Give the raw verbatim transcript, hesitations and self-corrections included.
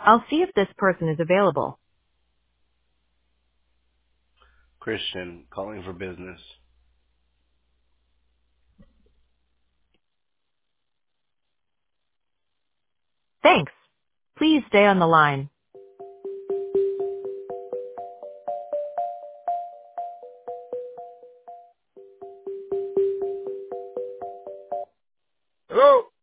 I'll see if this person is available. Christian, calling for business. Thanks. Please stay on the line. Hello?